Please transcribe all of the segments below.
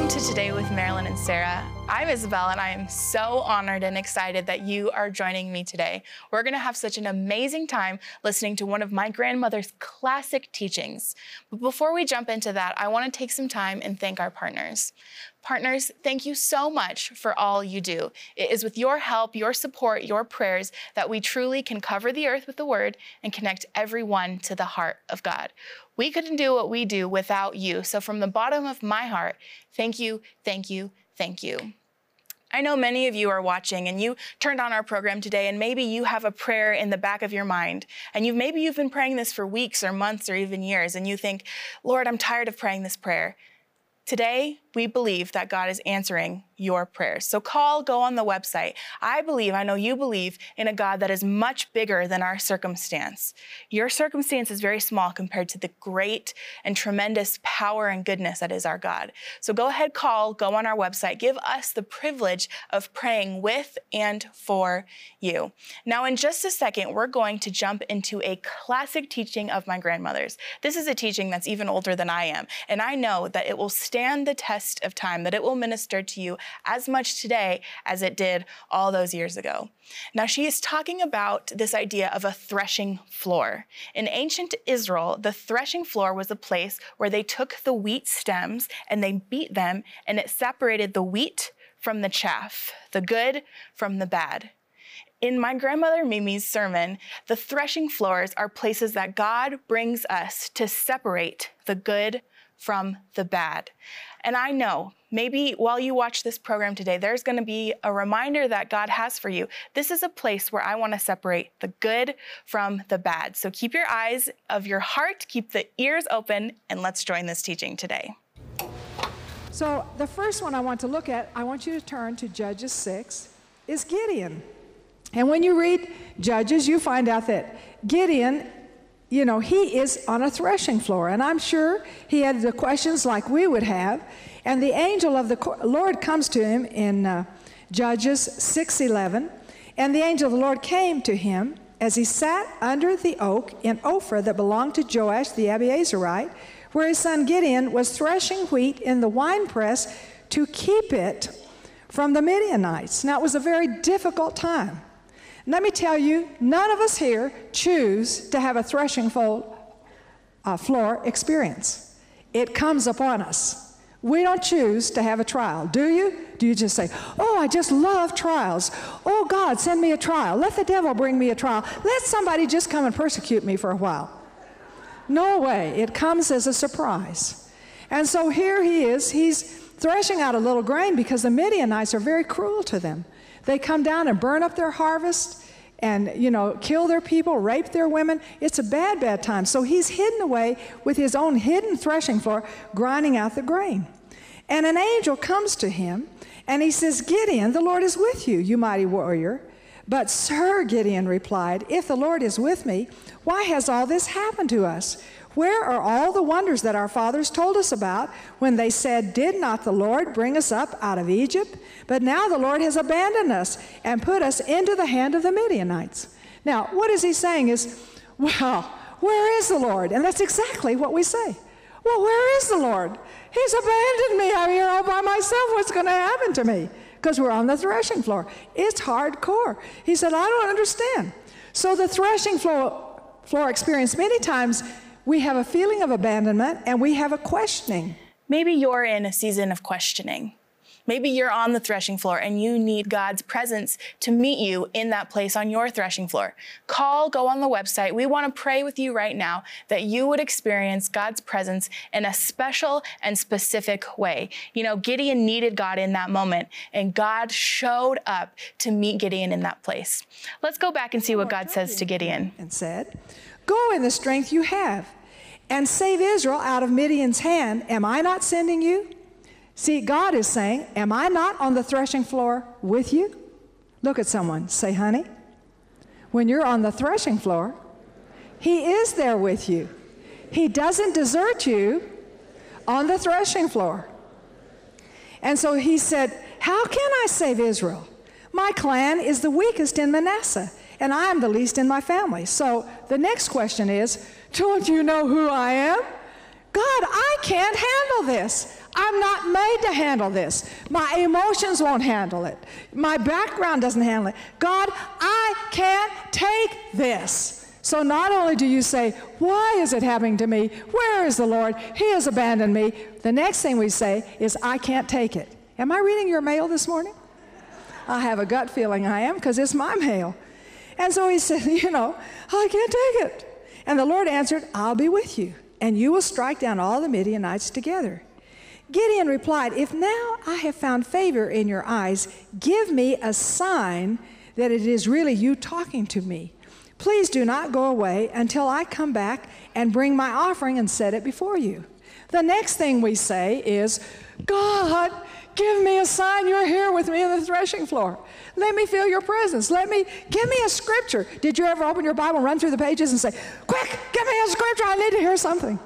Welcome to Today with Marilyn and Sarah. I'm Isabel, and I am so honored and excited that you are joining me today. We're going to have such an amazing time listening to one of my grandmother's classic teachings. But before we jump into that, I want to take some time and thank our partners. Partners, thank you so much for all you do. It is with your help, your support, your prayers that we truly can cover the earth with the word and connect everyone to the heart of God. We couldn't do what we do without you. So from the bottom of my heart, thank you, thank you, thank you. I know many of you are watching and you turned on our program today and maybe you have a prayer in the back of your mind and maybe you've been praying this for weeks or months or even years and you think, Lord, I'm tired of praying this prayer. Today, we believe that God is answering your prayers. So go on the website. I know you believe in a God that is much bigger than our circumstance. Your circumstance is very small compared to the great and tremendous power and goodness that is our God. So go ahead, go on our website. Give us the privilege of praying with and for you. Now, in just a second, we're going to jump into a classic teaching of my grandmother's. This is a teaching that's even older than I am, and I know that it will stand the test of time, that it will minister to you as much today as it did all those years ago. Now, she is talking about this idea of a threshing floor. In ancient Israel, the threshing floor was a place where they took the wheat stems and they beat them, and it separated the wheat from the chaff, the good from the bad. In my grandmother Mimi's sermon, the threshing floors are places that God brings us to separate the good from the bad. And I know, maybe while you watch this program today, there's going to be a reminder that God has for you. This is a place where I want to separate the good from the bad. So keep your eyes of your heart, keep the ears open, and let's join this teaching today. So the first one I want to look at, I want you to turn to Judges 6, is Gideon. And when you read Judges, you find out that Gideon, he is on a threshing floor, and I'm sure he had the questions like we would have. And the angel of the Lord comes to him in Judges 6:11. And the angel of the Lord came to him as he sat under the oak in Ophrah that belonged to Joash the Abiezrite, where his son Gideon was threshing wheat in the winepress to keep it from the Midianites. Now, it was a very difficult time. Let me tell you, none of us here choose to have a threshing floor experience. It comes upon us. We don't choose to have a trial, do you? Do you just say, oh, I just love trials. Oh, God, send me a trial. Let the devil bring me a trial. Let somebody just come and persecute me for a while. No way. It comes as a surprise. And so here he is. He's threshing out a little grain because the Midianites are very cruel to them. They come down and burn up their harvest and, kill their people, rape their women. It's a bad, bad time. So he's hidden away with his own hidden threshing floor, grinding out the grain. And an angel comes to him, and he says, Gideon, the Lord is with you, you mighty warrior. But Sir, Gideon replied, if the Lord is with me, why has all this happened to us? Where are all the wonders that our fathers told us about when they said, did not the Lord bring us up out of Egypt? But now the Lord has abandoned us and put us into the hand of the Midianites. Now, what is he saying is, well, where is the Lord? And that's exactly what we say. Well, where is the Lord? He's abandoned me. I'm here all by myself. What's going to happen to me? Because we're on the threshing floor. It's hardcore. He said, I don't understand. So the threshing floor experience, many times, we have a feeling of abandonment and we have a questioning. Maybe you're in a season of questioning. Maybe you're on the threshing floor and you need God's presence to meet you in that place on your threshing floor. Go on the website. We want to pray with you right now that you would experience God's presence in a special and specific way. Gideon needed God in that moment, and God showed up to meet Gideon in that place. Let's go back and see what God says to Gideon. And said, go in the strength you have and save Israel out of Midian's hand. Am I not sending you? See, God is saying, am I not on the threshing floor with you? Look at someone. Say, honey, when you're on the threshing floor, he is there with you. He doesn't desert you on the threshing floor. And so he said, how can I save Israel? My clan is the weakest in Manasseh, and I am the least in my family. So the next question is, don't you know who I am? God, I can't handle this. I'm not made to handle this. My emotions won't handle it. My background doesn't handle it. God, I can't take this. So not only do you say, why is it happening to me? Where is the Lord? He has abandoned me. The next thing we say is, I can't take it. Am I reading your mail this morning? I have a gut feeling I am, because it's my mail. And so he said, I can't take it. And the Lord answered, I'll be with you, and you will strike down all the Midianites together. Gideon replied, if now I have found favor in your eyes, give me a sign that it is really you talking to me. Please do not go away until I come back and bring my offering and set it before you. The next thing we say is, God, give me a sign you're here with me in the threshing floor. Let me feel your presence. Give me a scripture. Did you ever open your Bible, run through the pages and say, quick, give me a scripture, I need to hear something.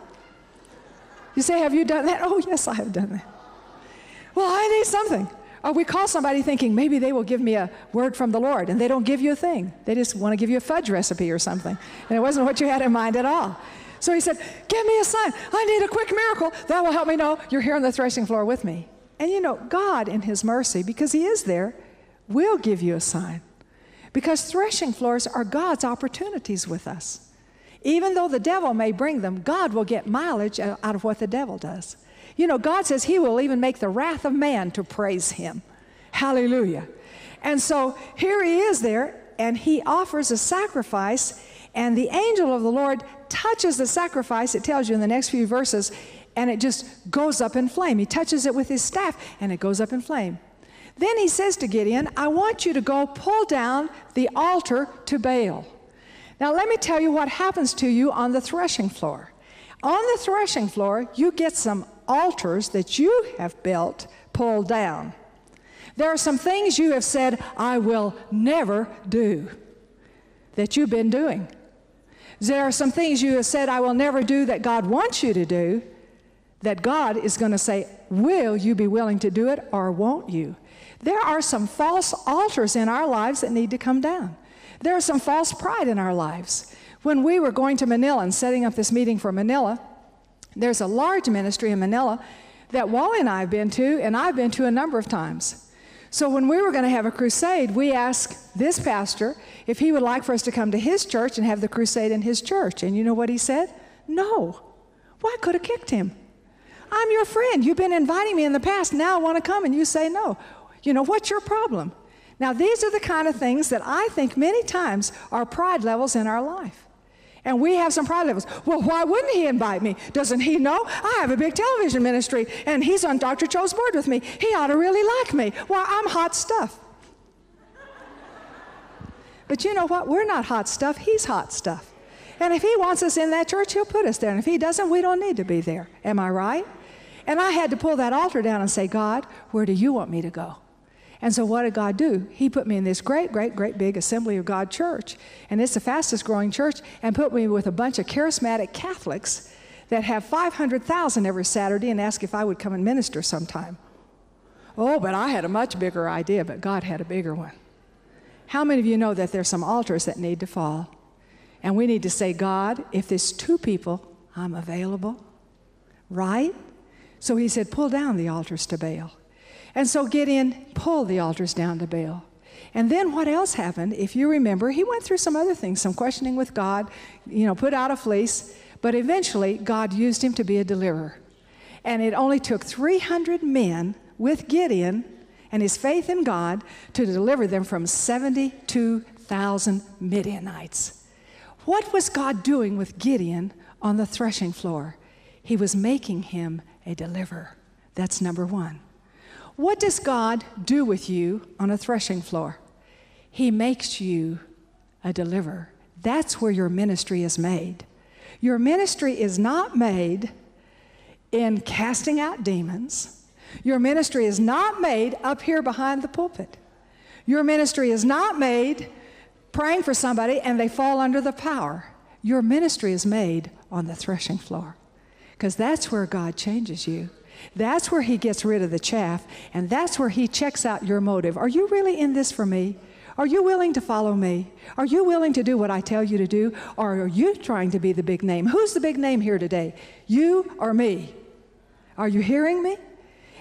You say, have you done that? Oh, yes, I have done that. Well, I need something. Or we call somebody thinking maybe they will give me a word from the Lord, and they don't give you a thing. They just want to give you a fudge recipe or something. And it wasn't what you had in mind at all. So he said, give me a sign. I need a quick miracle. That will help me know you're here on the threshing floor with me. And God in his mercy, because he is there, will give you a sign. Because threshing floors are God's opportunities with us. Even though the devil may bring them, God will get mileage out of what the devil does. God says he will even make the wrath of man to praise him. Hallelujah. And so here he is there, and he offers a sacrifice, and the angel of the Lord touches the sacrifice, it tells you in the next few verses, and it just goes up in flame. He touches it with his staff, and it goes up in flame. Then he says to Gideon, I want you to go pull down the altar to Baal. Now let me tell you what happens to you on the threshing floor. On the threshing floor, you get some altars that you have built pulled down. There are some things you have said, I will never do, that you've been doing. There are some things you have said, I will never do, that God wants you to do, that God is going to say, will you be willing to do it or won't you? There are some false altars in our lives that need to come down. There is some false pride in our lives. When we were going to Manila and setting up this meeting for Manila, there's a large ministry in Manila that Wally and I have been to, and I've been to a number of times. So when we were going to have a crusade, we asked this pastor if he would like for us to come to his church and have the crusade in his church. And you know what he said? No. Well, I could have kicked him. I'm your friend. You've been inviting me in the past. Now I want to come, and you say no. What's your problem? Now, these are the kind of things that I think many times are pride levels in our life. And we have some pride levels. Well, why wouldn't he invite me? Doesn't he know? I have a big television ministry, and he's on Dr. Cho's board with me. He ought to really like me. Well, I'm hot stuff. But you know what? We're not hot stuff. He's hot stuff. And if he wants us in that church, he'll put us there. And if he doesn't, we don't need to be there. Am I right? And I had to pull that altar down and say, God, where do you want me to go? And so what did God do? He put me in this great, great, great big Assembly of God church. And it's the fastest growing church, and put me with a bunch of charismatic Catholics that have 500,000 every Saturday and ask if I would come and minister sometime. Oh, but I had a much bigger idea, but God had a bigger one. How many of you know that there's some altars that need to fall? And we need to say, God, if there's 2 people, I'm available. Right? So he said, pull down the altars to Baal. And so Gideon pulled the altars down to Baal. And then what else happened? If you remember, he went through some other things, some questioning with God, put out a fleece. But eventually, God used him to be a deliverer. And it only took 300 men with Gideon and his faith in God to deliver them from 72,000 Midianites. What was God doing with Gideon on the threshing floor? He was making him a deliverer. That's number one. What does God do with you on a threshing floor? He makes you a deliverer. That's where your ministry is made. Your ministry is not made in casting out demons. Your ministry is not made up here behind the pulpit. Your ministry is not made praying for somebody and they fall under the power. Your ministry is made on the threshing floor, because that's where God changes you. That's where he gets rid of the chaff, and that's where he checks out your motive. Are you really in this for me? Are you willing to follow me? Are you willing to do what I tell you to do? Or are you trying to be the big name? Who's the big name here today? You or me? Are you hearing me?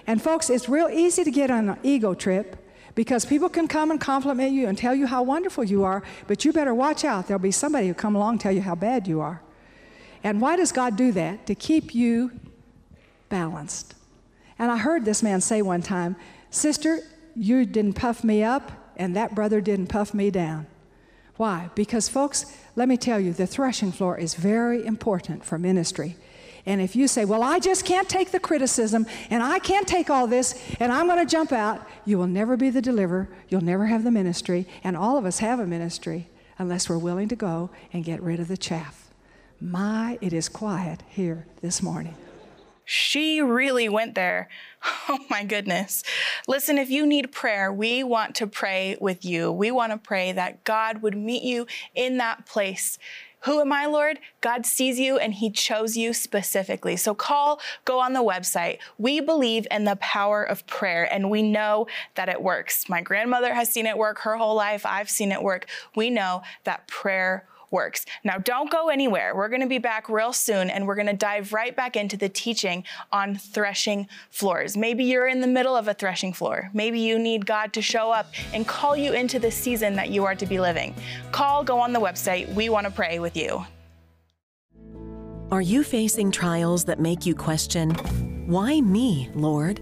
And folks, it's real easy to get on an ego trip because people can come and compliment you and tell you how wonderful you are, but you better watch out. There'll be somebody who come along and tell you how bad you are. And why does God do that? To keep you balanced. And I heard this man say one time, "Sister, you didn't puff me up, and that brother didn't puff me down." Why? Because, folks, let me tell you, the threshing floor is very important for ministry. And if you say, "Well, I just can't take the criticism, and I can't take all this, and I'm going to jump out," you will never be the deliverer, you'll never have the ministry, and all of us have a ministry unless we're willing to go and get rid of the chaff. My, it is quiet here this morning. She really went there. Oh my goodness. Listen, if you need prayer, we want to pray with you. We want to pray that God would meet you in that place. Who am I, Lord? God sees you and he chose you specifically. So go on the website. We believe in the power of prayer and we know that it works. My grandmother has seen it work her whole life. I've seen it work. We know that prayer works. Now, don't go anywhere. We're going to be back real soon, and we're going to dive right back into the teaching on threshing floors. Maybe you're in the middle of a threshing floor. Maybe you need God to show up and call you into the season that you are to be living. Go on the website. We want to pray with you. Are you facing trials that make you question, "Why me, Lord?"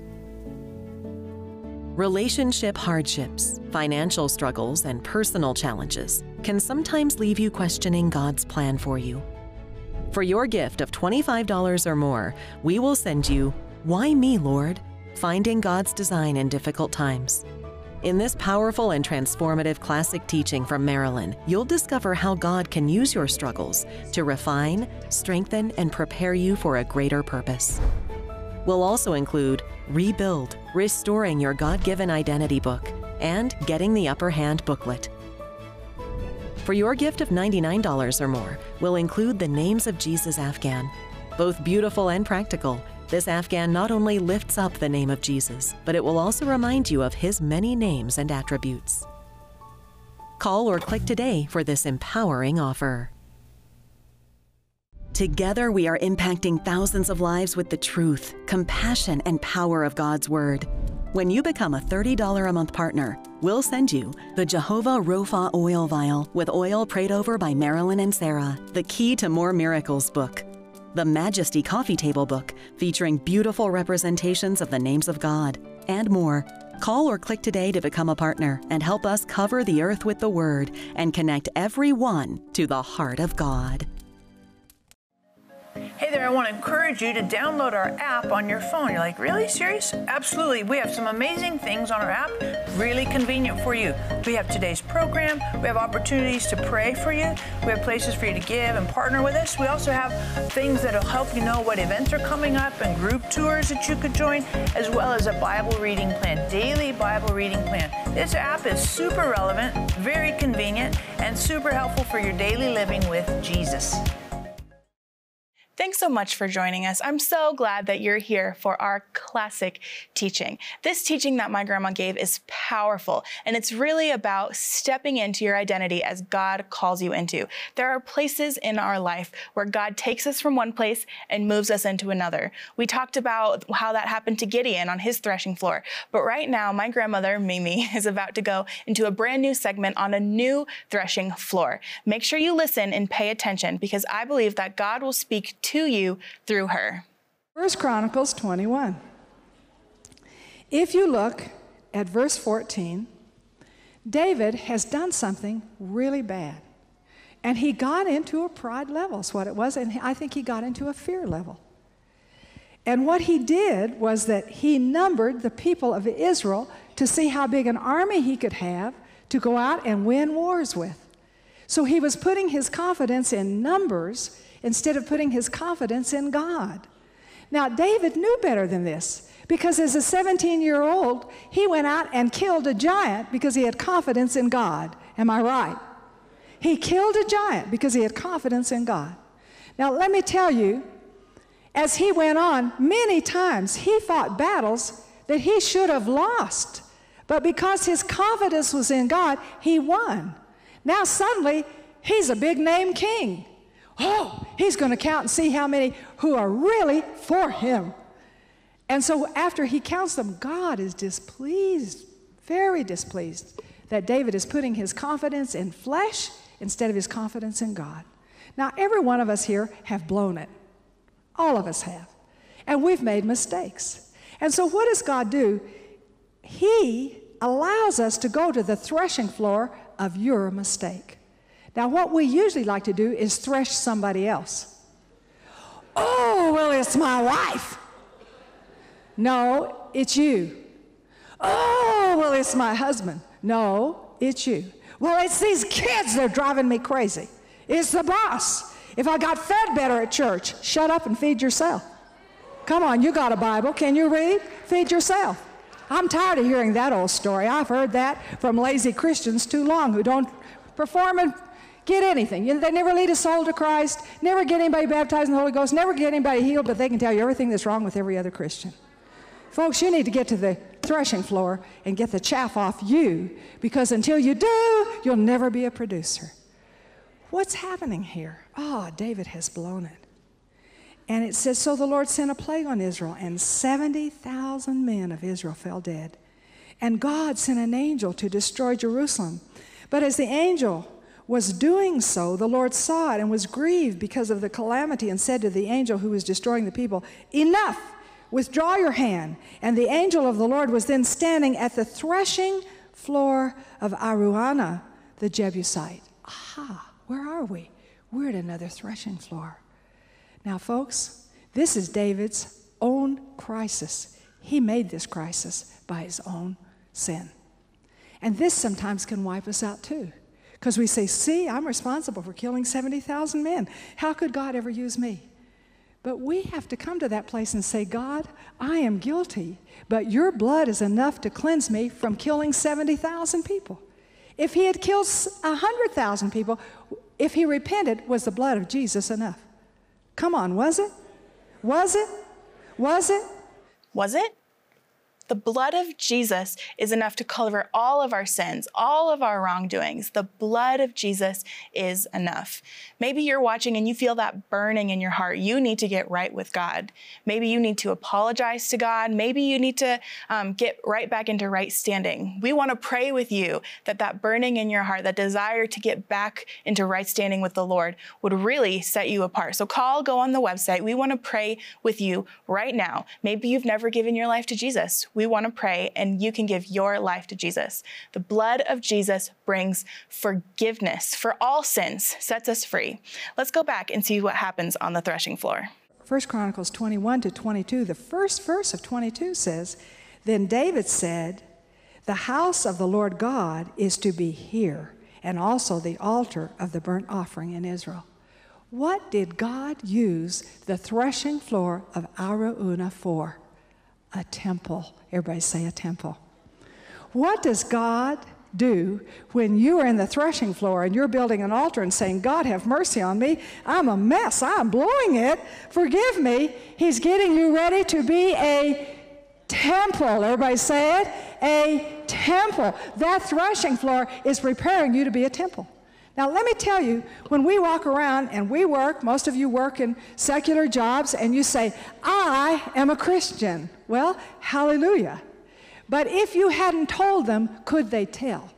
Relationship hardships, financial struggles, and personal challenges can sometimes leave you questioning God's plan for you. For your gift of $25 or more, we will send you Why Me, Lord? Finding God's Design in Difficult Times. In this powerful and transformative classic teaching from Marilyn, you'll discover how God can use your struggles to refine, strengthen, and prepare you for a greater purpose. We'll also include Rebuild, Restoring Your God-Given Identity book, and Getting the Upper Hand booklet. For your gift of $99 or more, we'll include the Names of Jesus Afghan. Both beautiful and practical, this Afghan not only lifts up the name of Jesus, but it will also remind you of his many names and attributes. Call or click today for this empowering offer. Together, we are impacting thousands of lives with the truth, compassion, and power of God's Word. When you become a $30 a month partner, we'll send you the Jehovah Rapha Oil Vial with oil prayed over by Marilyn and Sarah, the Key to More Miracles book, the Majesty Coffee Table book featuring beautiful representations of the names of God, and more. Call or click today to become a partner and help us cover the earth with the Word and connect everyone to the heart of God. Hey there, I want to encourage you to download our app on your phone. You're like, really? Serious? Absolutely. We have some amazing things on our app, really convenient for you. We have today's program. We have opportunities to pray for you. We have places for you to give and partner with us. We also have things that will help you know what events are coming up and group tours that you could join, as well as a Bible reading plan, daily Bible reading plan. This app is super relevant, very convenient, and super helpful for your daily living with Jesus. Thanks so much for joining us. I'm so glad that you're here for our classic teaching. This teaching that my grandma gave is powerful, and it's really about stepping into your identity as God calls you into. There are places in our life where God takes us from one place and moves us into another. We talked about how that happened to Gideon on his threshing floor, but right now my grandmother, Mimi, is about to go into a brand new segment on a new threshing floor. Make sure you listen and pay attention because I believe that God will speak to you through her. 1 Chronicles 21. If you look at verse 14, David has done something really bad. And he got into a pride level, is what it was, and I think he got into a fear level. And what he did was that he numbered the people of Israel to see how big an army he could have to go out and win wars with. So he was putting his confidence in numbers instead of putting his confidence in God. Now, David knew better than this because as a 17-year-old, he went out and killed a giant because he had confidence in God. Am I right? He killed a giant because he had confidence in God. Now, let me tell you, as he went on, many times he fought battles that he should have lost. But because his confidence was in God, he won. Now, suddenly, he's a big-name king. Oh, he's going to count and see how many who are really for him. And so after he counts them, God is displeased, very displeased, that David is putting his confidence in flesh instead of his confidence in God. Now, every one of us here have blown it. All of us have. And we've made mistakes. And so what does God do? He allows us to go to the threshing floor of your mistake. Now, what we usually like to do is thresh somebody else. Oh, well, it's my wife. No, it's you. Oh, well, it's my husband. No, it's you. Well, it's these kids that are driving me crazy. It's the boss. If I got fed better at church, shut up and feed yourself. Come on, you got a Bible. Can you read? Feed yourself. I'm tired of hearing that old story. I've heard that from lazy Christians too long who don't perform and get anything. They never lead a soul to Christ, never get anybody baptized in the Holy Ghost, never get anybody healed, but they can tell you everything that's wrong with every other Christian. Folks, you need to get to the threshing floor and get the chaff off you, because until you do, you'll never be a producer. What's happening here? Oh, David has blown it. And it says, so the Lord sent a plague on Israel, and 70,000 men of Israel fell dead. And God sent an angel to destroy Jerusalem. But as the angel was doing so, the Lord saw it and was grieved because of the calamity, and said to the angel who was destroying the people, enough, withdraw your hand. And the angel of the Lord was then standing at the threshing floor of Araunah the Jebusite. Aha, where are we? We're at another threshing floor. Now, folks, this is David's own crisis. He made this crisis by his own sin. And this sometimes can wipe us out too. Because we say, see, I'm responsible for killing 70,000 men. How could God ever use me? But we have to come to that place and say, God, I am guilty, but your blood is enough to cleanse me from killing 70,000 people. If he had killed 100,000 people, if he repented, was the blood of Jesus enough? Come on, was it? Was it? Was it? Was it? The blood of Jesus is enough to cover all of our sins, all of our wrongdoings. The blood of Jesus is enough. Maybe you're watching and you feel that burning in your heart. You need to get right with God. Maybe you need to apologize to God. Maybe you need to get right back into right standing. We want to pray with you that burning in your heart, that desire to get back into right standing with the Lord would really set you apart. So go on the website. We want to pray with you right now. Maybe you've never given your life to Jesus. We want to pray, and you can give your life to Jesus. The blood of Jesus brings forgiveness for all sins, sets us free. Let's go back and see what happens on the threshing floor. 1 Chronicles 21 to 22, the first verse of 22 says, then David said, the house of the Lord God is to be here, and also the altar of the burnt offering in Israel. What did God use the threshing floor of Araunah for? A temple. Everybody say a temple. What does God do when you are in the threshing floor and you're building an altar and saying, God, have mercy on me. I'm a mess. I'm blowing it. Forgive me. He's getting you ready to be a temple. Everybody say it. A temple. That threshing floor is preparing you to be a temple. Now, let me tell you, when we walk around and we work, most of you work in secular jobs, and you say, I am a Christian. Well, hallelujah. But if you hadn't told them, could they tell?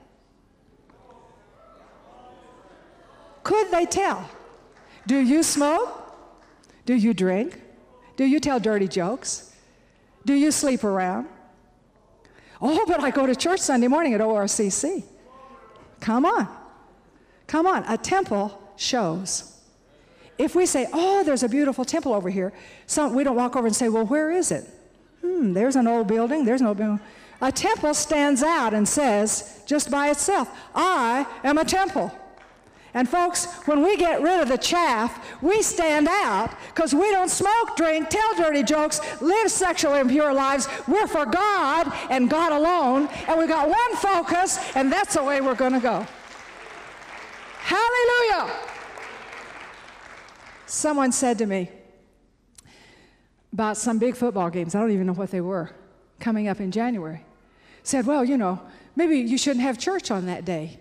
Could they tell? Do you smoke? Do you drink? Do you tell dirty jokes? Do you sleep around? Oh, but I go to church Sunday morning at ORCC. Come on. Come on, a temple shows. If we say, oh, there's a beautiful temple over here, we don't walk over and say, well, where is it? There's an old building, there's no building. A temple stands out and says, just by itself, I am a temple. And folks, when we get rid of the chaff, we stand out because we don't smoke, drink, tell dirty jokes, live sexually impure lives. We're for God and God alone, and we got one focus, and that's the way we're going to go. Hallelujah! Someone said to me about some big football games, I don't even know what they were, coming up in January. Said, well, you know, maybe you shouldn't have church on that day.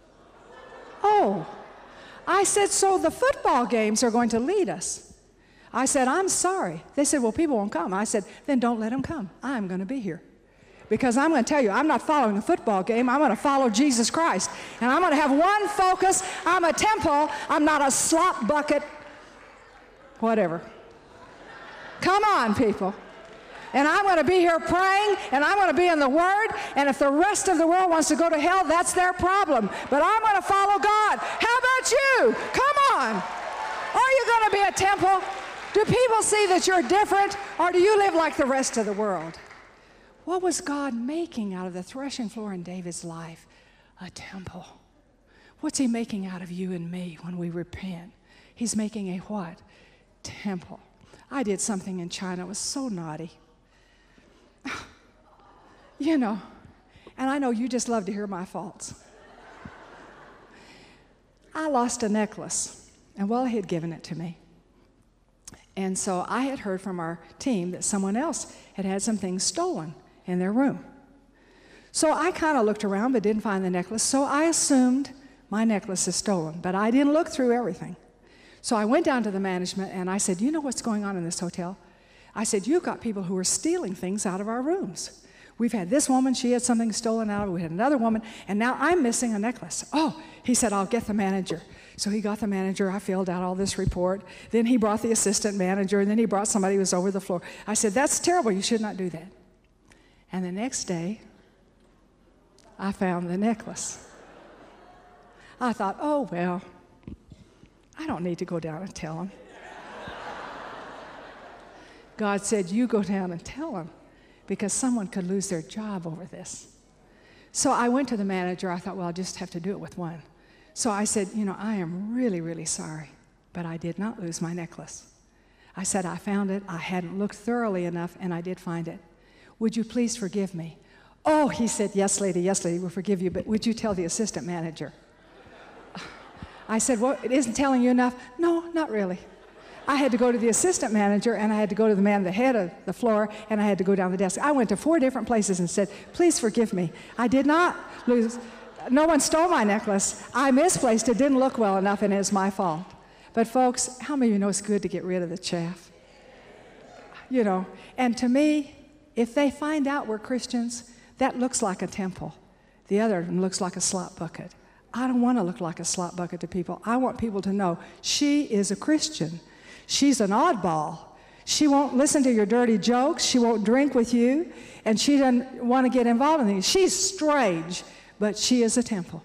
Oh, I said, so the football games are going to lead us. I said, I'm sorry. They said, well, people won't come. I said, then don't let them come. I'm going to be here. Because I'm going to tell you, I'm not following a football game. I'm going to follow Jesus Christ. And I'm going to have one focus. I'm a temple. I'm not a slop bucket. Whatever. Come on, people. And I'm going to be here praying, and I'm going to be in the Word, and if the rest of the world wants to go to hell, that's their problem. But I'm going to follow God. How about you? Come on. Are you going to be a temple? Do people see that you're different, or do you live like the rest of the world? What was God making out of the threshing floor in David's life? A temple. What's he making out of you and me when we repent? He's making a what? Temple. I did something in China. It was so naughty. You know, and I know you just love to hear my faults. I lost a necklace, and Wally had given it to me. And so I had heard from our team that someone else had had some things stolen in their room. So I kind of looked around but didn't find the necklace, so I assumed my necklace is stolen, but I didn't look through everything. So I went down to the management and I said, you know what's going on in this hotel? I said, you've got people who are stealing things out of our rooms. We've had this woman, she had something stolen out of it. We had another woman, and now I'm missing a necklace. Oh, he said, I'll get the manager. So he got the manager. I filled out all this report. Then he brought the assistant manager, and then he brought somebody who was over the floor. I said, that's terrible. You should not do that. And the next day, I found the necklace. I thought, oh, well, I don't need to go down and tell him. God said, you go down and tell him, because someone could lose their job over this. So I went to the manager. I thought, well, I'll just have to do it with one. So I said, you know, I am really, really sorry, but I did not lose my necklace. I said, I found it. I hadn't looked thoroughly enough, and I did find it. Would you please forgive me? Oh, he said, yes, lady, we'll forgive you, but would you tell the assistant manager? I said, well, it isn't telling you enough? No, not really. I had to go to the assistant manager, and I had to go to the man, the head of the floor, and I had to go down the desk. I went to 4 different places and said, please forgive me. I did not lose. No one stole my necklace. I misplaced it, didn't look well enough, and it was my fault. But folks, how many of you know it's good to get rid of the chaff? You know, and to me, if they find out we're Christians, that looks like a temple. The other one looks like a slop bucket. I don't want to look like a slop bucket to people. I want people to know she is a Christian. She's an oddball. She won't listen to your dirty jokes. She won't drink with you. And she doesn't want to get involved in things. She's strange, but she is a temple.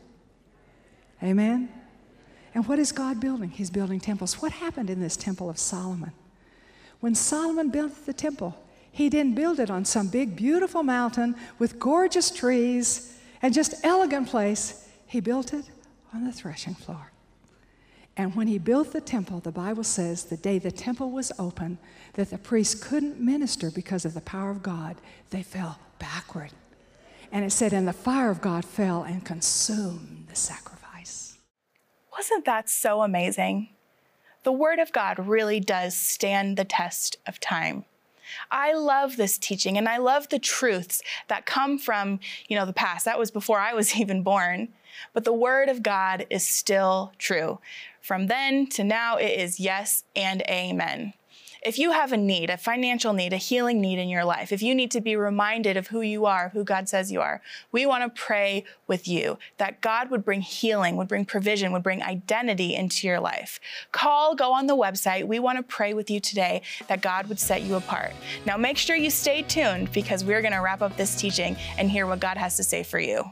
Amen? And what is God building? He's building temples. What happened in this temple of Solomon? When Solomon built the temple, he didn't build it on some big, beautiful mountain with gorgeous trees and just elegant place. He built it on the threshing floor. And when he built the temple, the Bible says the day the temple was open, that the priests couldn't minister because of the power of God. They fell backward. And it said, and the fire of God fell and consumed the sacrifice. Wasn't that so amazing? The Word of God really does stand the test of time. I love this teaching, and I love the truths that come from, the past. That was before I was even born. But the Word of God is still true. From then to now, it is yes and amen. If you have a need, a financial need, a healing need in your life, if you need to be reminded of who you are, who God says you are, we want to pray with you that God would bring healing, would bring provision, would bring identity into your life. Call, go on the website. We want to pray with you today that God would set you apart. Now make sure you stay tuned because we're going to wrap up this teaching and hear what God has to say for you.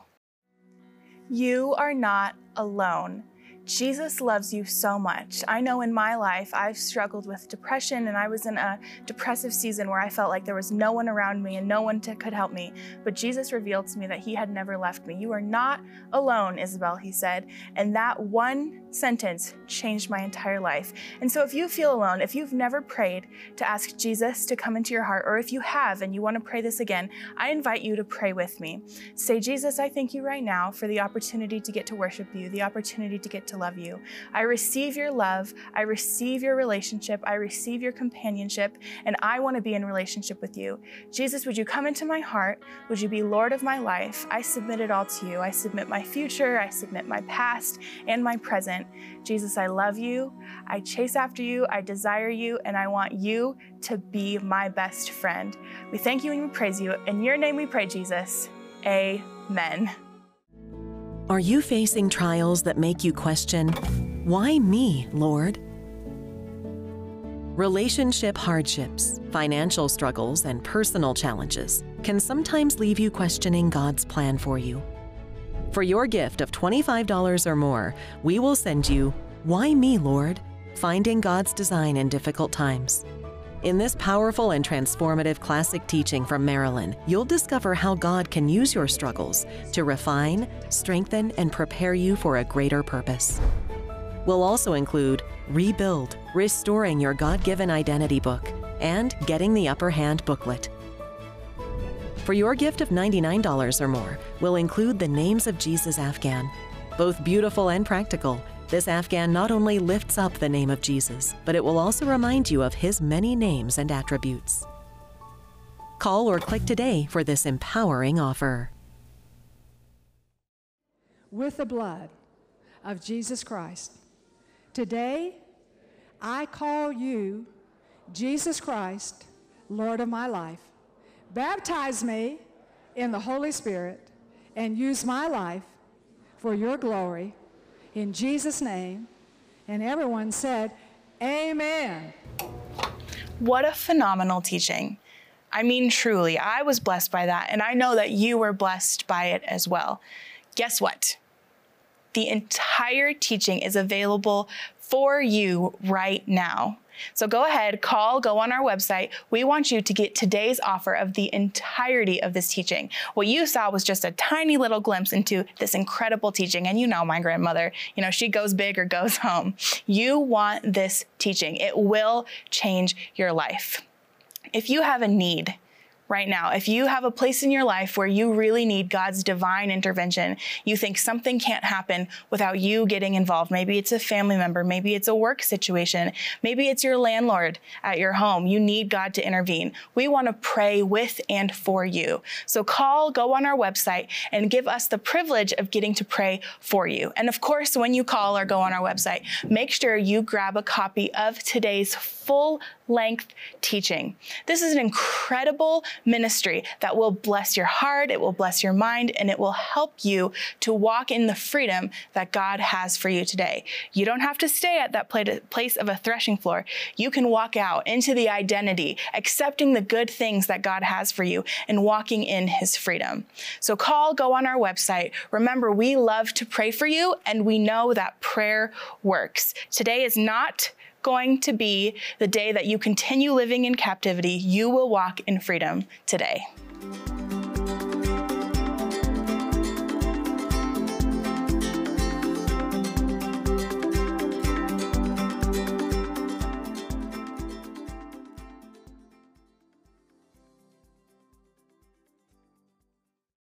You are not alone. Jesus loves you so much. I know in my life, I've struggled with depression, and I was in a depressive season where I felt like there was no one around me and no one could help me. But Jesus revealed to me that he had never left me. You are not alone, Isabel, he said. And that one sentence changed my entire life. And so if you feel alone, if you've never prayed to ask Jesus to come into your heart, or if you have and you want to pray this again, I invite you to pray with me. Say, Jesus, I thank you right now for the opportunity to get to worship you, the opportunity to get to to love you. I receive your love. I receive your relationship. I receive your companionship, and I want to be in relationship with you. Jesus, would you come into my heart? Would you be Lord of my life? I submit it all to you. I submit my future. I submit my past and my present. Jesus, I love you. I chase after you. I desire you, and I want you to be my best friend. We thank you and we praise you. In your name we pray, Jesus. Amen. Are you facing trials that make you question, why me, Lord? Relationship hardships, financial struggles, and personal challenges can sometimes leave you questioning God's plan for you. For your gift of $25 or more, we will send you Why Me, Lord? Finding God's Design in Difficult Times. In this powerful and transformative classic teaching from Marilyn, you'll discover how God can use your struggles to refine, strengthen, and prepare you for a greater purpose. We'll also include Rebuild, Restoring Your God-Given Identity book, and Getting the Upper Hand booklet. For your gift of $99 or more, we'll include the Names of Jesus Afghan. Both beautiful and practical, this Afghan not only lifts up the name of Jesus, but it will also remind you of his many names and attributes. Call or click today for this empowering offer. With the blood of Jesus Christ, today I call you, Jesus Christ, Lord of my life. Baptize me in the Holy Spirit and use my life for your glory. In Jesus' name. And everyone said, Amen. What a phenomenal teaching. I mean, truly, I was blessed by that, and I know that you were blessed by it as well. Guess what? The entire teaching is available for you right now. So go ahead, go on our website. We want you to get today's offer of the entirety of this teaching. What you saw was just a tiny little glimpse into this incredible teaching. And you know my grandmother, she goes big or goes home. You want this teaching. It will change your life. If you have a need right now, if you have a place in your life where you really need God's divine intervention, you think something can't happen without you getting involved. Maybe it's a family member, maybe it's a work situation, maybe it's your landlord at your home. You need God to intervene. We want to pray with and for you. So go on our website and give us the privilege of getting to pray for you. And of course, when you call or go on our website, make sure you grab a copy of today's full-length teaching. This is an incredible ministry that will bless your heart, it will bless your mind, and it will help you to walk in the freedom that God has for you today. You don't have to stay at that place of a threshing floor. You can walk out into the identity, accepting the good things that God has for you and walking in his freedom. So go on our website. Remember, we love to pray for you, and we know that prayer works. Today is not going to be the day that you continue living in captivity. You will walk in freedom today.